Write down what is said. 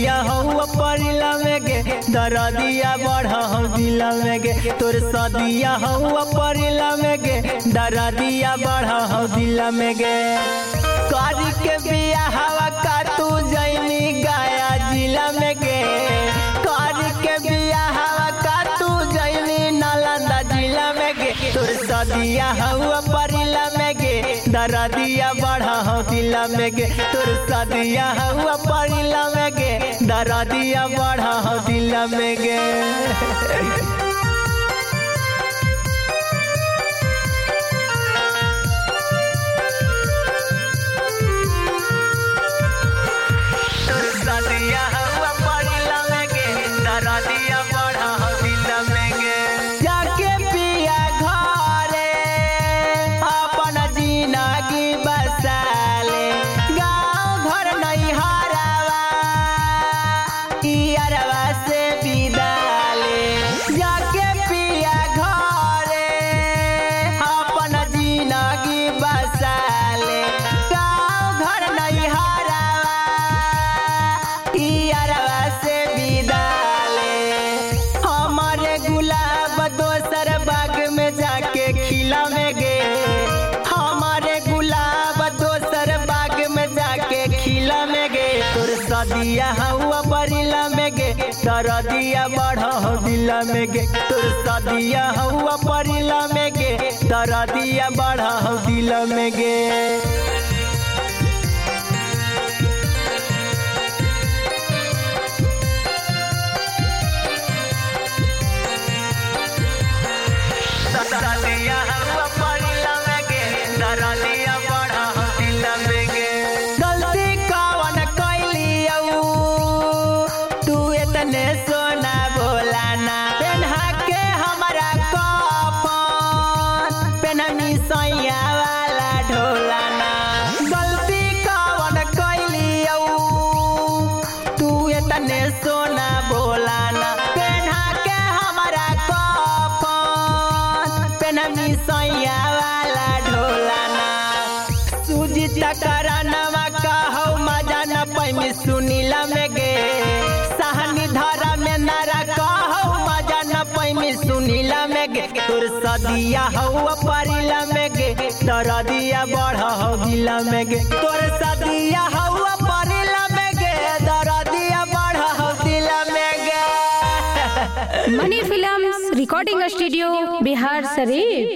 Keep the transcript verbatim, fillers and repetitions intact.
सदिया हौ परिला में गे दरदिया बढ़ हौ दिल में गे तोर सदिया हौ परिला में गे दरदिया बढ़ हौ दिल में गे करी के बिया हवा का तू जैनी गाया जिला में गे करी के बिया हवा का तू जैनी नालंदा जिला में गे तोर सदिया हौ परिला में गे दरदिया बढ़ हौ दिल में गे तोर सदिया हौ परिला में गे दरदिया बढ़ हौ दिल में गे सदिया हौ परिला में गे दरदिया बढ़ हौ दिल में गे तोर सदिया हौ परिला में गे दरदिया बढ़ हौ दिल में गे सदिया हौ परिला में गे दरदिया बढ़ हौ दिल में गे सोना बोलाना पेन्हा के हमारा कफन पेननी सैया वाला ढोलाना गलती कवन कैलियौ तू एतने सोना बोलाना पेन्हा के हमारा कफन पेननी सैया वाला ढोलाना सुजीत करानवा कहौ मजा न पैमी सुनीला में गे सुनीला में गे तोर सदिया हौ परिला में गे दरदिया बढ़ हौ दिल में गे तोर सदिया हौ परिला में गे दरदिया बढ़ हौ दिल में गे money films recording studio Bihar शरीफ।